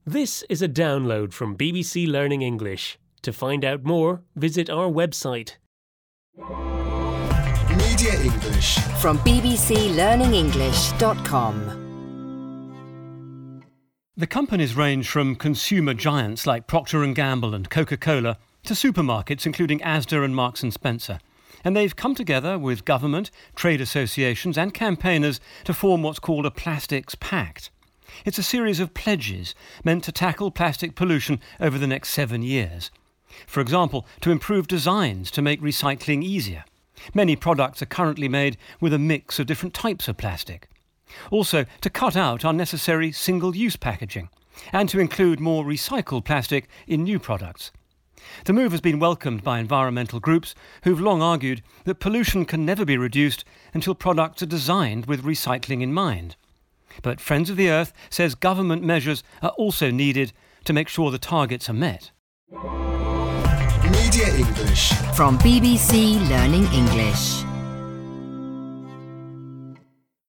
This is a download from BBC Learning English. To find out more, visit our website. Media English from bbclearningenglish.com. The companies range from consumer giants like Procter & Gamble and Coca-Cola to supermarkets including Asda and Marks & Spencer. And they've come together with government, trade associations and campaigners to form what's called a Plastics Pact. It's a series of pledges meant to tackle plastic pollution over the next 7 years. For example, to improve designs to make recycling easier. Many products are currently made with a mix of different types of plastic. Also, to cut out unnecessary single-use packaging and to include more recycled plastic in new products. The move has been welcomed by environmental groups who've long argued that pollution can never be reduced until products are designed with recycling in mind. But Friends of the Earth says government measures are also needed to make sure the targets are met. Media English From BBC Learning English.